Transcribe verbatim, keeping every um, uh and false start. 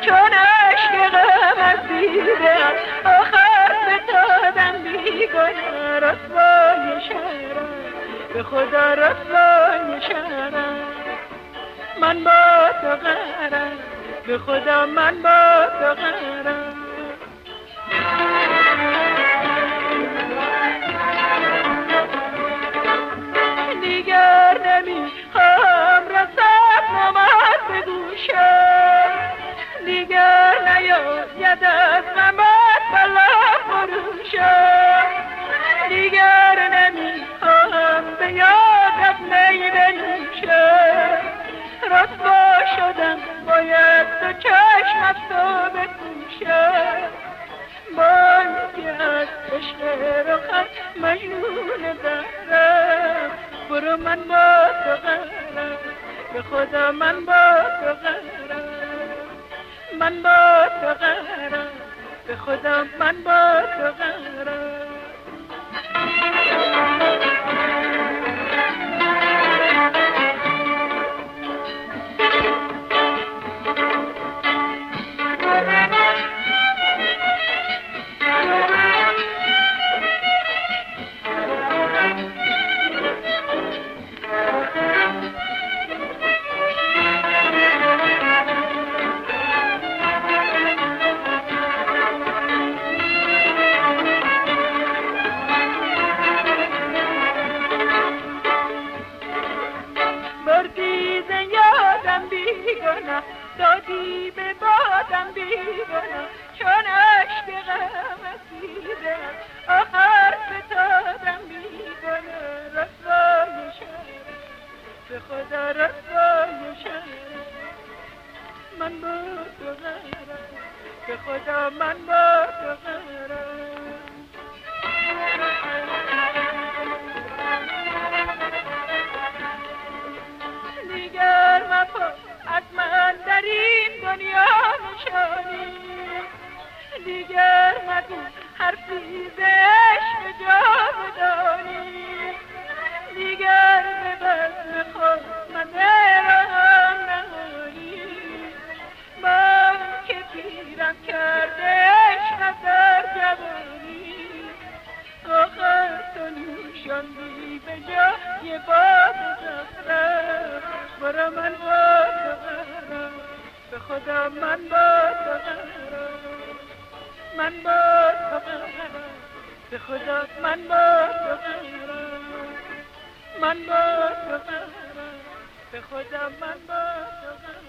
چون عشق غم دیدم آخر فتادم بیگانه رسوای شهرم به خدا رسوای شهرم من با تو قرارم به خدا من با تو قرارم دیگر نمیخوام رسد نامت به گوشم دیگر نیاید از غمت بلا فروشم دیگر نمیخوام به یادت می بنوشم رسوا شدم باید تو چشم از تو بپوشم با یکی از عشق رخت مجنون دارم برو من با تو قرارم به خدا من با تو قرارم من با تو قرارم به خدا من با تو قرارم دادی به بادم بیگانه چون عشق غم دیدم آخر فتادم بیگانه رسوای شهرم به خدا رسوای شهرم من با تو قرارم به خدا من با تو قرارم دیگر مپا از من در این دنیا نشانی دیگر مگو حرفی ز عشق جاودانی دیگر به بزم خود من رهم نهانی من که پیرم کرده عشق در جوانی آخر تو نوشاندی به جای باد زهرم برا من با تو قرارم به خدا من با تو قرارم من با تو قرارم به خدا من با تو قرارم من با تو قرارم به خدا من با تو قرارم